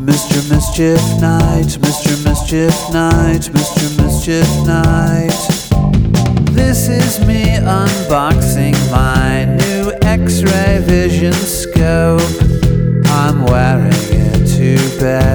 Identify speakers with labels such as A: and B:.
A: Mr. Mischief Night, Mr. Mischief Night, Mr. Mischief Night. This is me unboxing my new X-ray vision scope. I'm wearing it to bed.